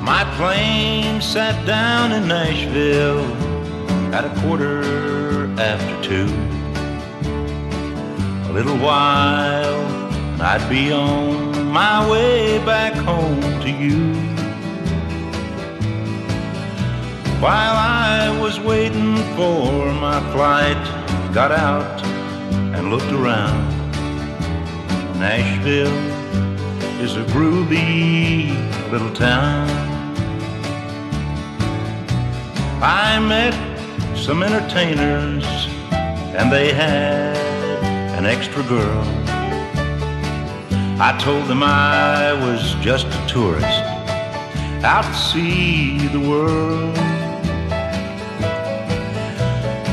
My plane sat down in Nashville at 2:15. A little while and I'd be on my way back home to you. While I was waiting for my flight, got out and looked around. Nashville is a groovy little town. I met some entertainers and they had an extra girl. I told them I was just a tourist out to see the world.